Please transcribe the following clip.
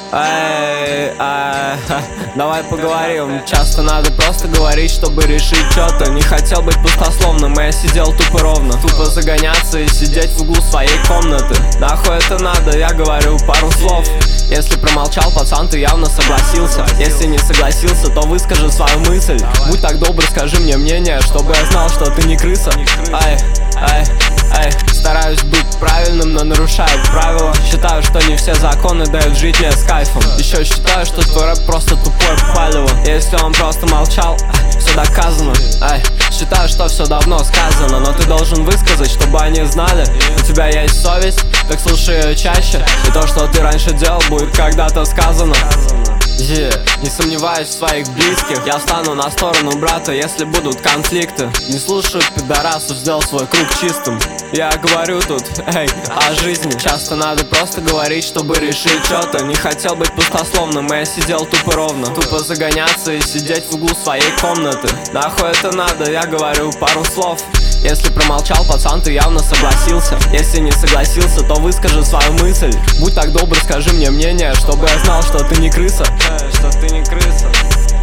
Эй, давай поговорим. Часто надо просто говорить, чтобы решить что-то. Не хотел быть пустословным, и я сидел тупо ровно. Тупо загоняться и сидеть в углу своей комнаты. Нахуй это надо, я говорю пару слов. Если промолчал, пацан, ты явно согласился. Если не согласился, то выскажи свою мысль. Будь так добр, скажи мне мнение, чтобы я знал, что ты не крыса. Стараюсь быть правильным, но нарушаю правила. Считаю, что не все законы дают жить мне с кайфом. Еще считаю, что твой рэп просто тупое палево. Если он просто молчал, все доказано. Считаю, что все давно сказано, но ты должен высказать, чтобы они знали. У тебя есть совесть, так слушай ее чаще. И то, что ты раньше делал, будет когда-то сказано. Не сомневаюсь в своих близких. Я встану на сторону брата, если будут конфликты. Не слушаю пидорасов, сделал свой круг чистым. Я говорю тут, о жизни. Часто надо просто говорить, чтобы решить что-то. Не хотел быть пустословным, и я сидел тупо ровно. Тупо загоняться и сидеть в углу своей комнаты. Нахуй это надо, я говорю пару слов. Если промолчал, пацан, ты явно согласился. Если не согласился, то выскажи свою мысль. Будь так добр, скажи мне мнение, чтобы я знал, что ты не крыса. Что ты не крыса.